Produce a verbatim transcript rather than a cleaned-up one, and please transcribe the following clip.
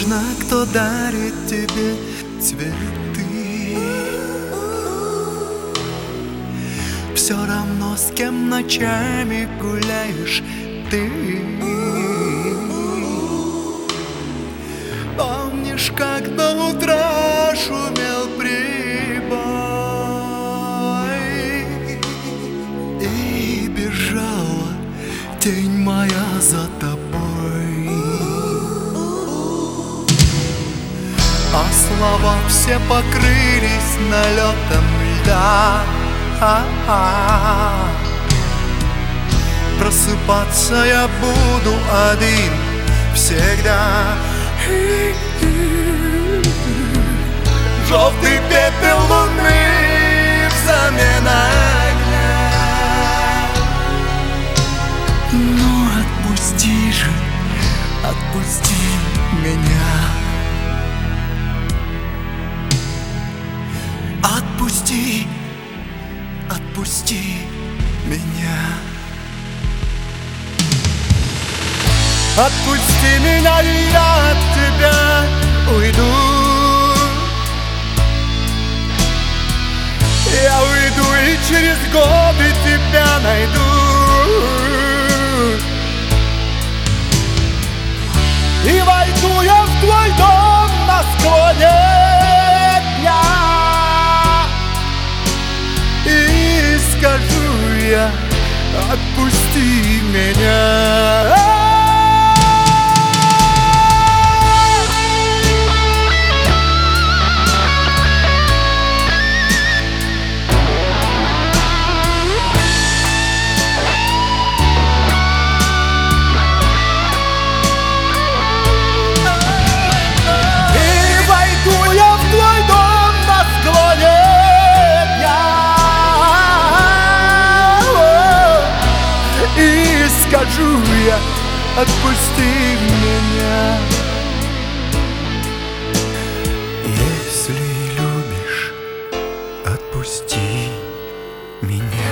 Неважно, кто дарит тебе цветы, все равно, с кем ночами гуляешь ты. Помнишь, как до утра шумел прибой и бежала тень моя за тобой, а слова все покрылись налетом льда. А-а-а. Просыпаться я буду один всегда. Желтый пепел луны взамен огня. Ну отпусти же, отпусти меня. Отпусти, отпусти меня. Отпусти меня, и я от тебя уйду. Я уйду и через годы тебя найду. И войду я в твой дом на склоне дня. И скажу я: отпусти меня. Скажу я: отпусти меня. Если любишь, отпусти меня.